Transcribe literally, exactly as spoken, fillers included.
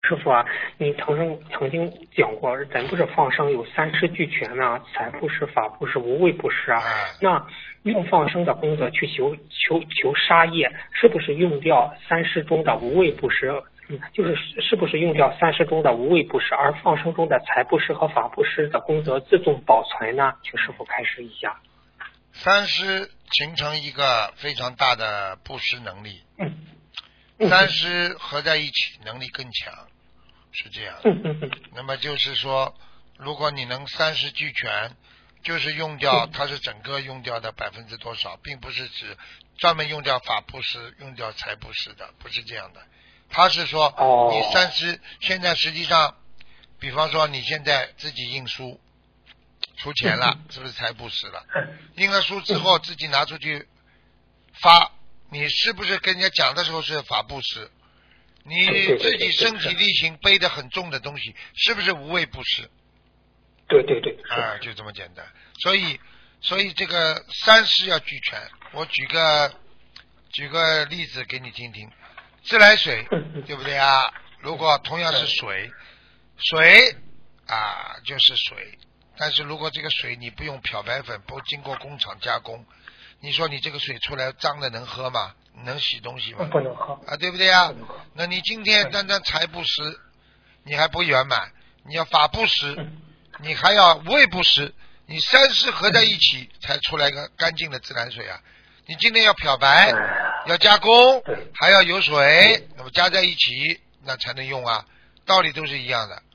师傅啊，你曾经曾经讲过，人不是放生有三施俱全呢，财布施、法布施、无畏布施啊。 啊那用放生的功德去求求求杀业，是不是用掉三施中的无畏布施？嗯，就是是不是用掉三施中的无畏布施，而放生中的财布施和法布施的功德自动保存呢？请师傅开示一下。 三施形成一个非常大的布施能力， 嗯。嗯三施合在一起能力更强，是这样。 嗯嗯嗯。 那么就是说，如果你能三施俱全，就是用掉它是整个用掉的百分之多少，并不是指专门用掉法布施、用掉财布施的，不是这样的。他是说， 哦你三施现在实际上，比方说你现在自己印书，出钱了，是不是财布施了？印了书之后自己拿出去发，你是不是跟人家讲的时候是法布施？你自己身体力行背得很重的东西，是不是无畏布施？ 对对对。 啊，就这么简单。所以，所以这个三施要俱全。我举个举个例子给你听听，自来水，对不对啊？如果同样是水，水啊就是水，但是如果这个水你不用漂白粉，不经过工厂加工，你说你这个水出来脏的能喝吗？能洗东西吗？ 不能喝啊，对不对啊？那你今天单单财布施，你还不圆满，你要法布施，你还要无畏布施，你三施合在一起才出来一个干净的自来水啊！你今天要漂白，要加工，还要有水，那么加在一起，那才能用啊，道理都是一样的。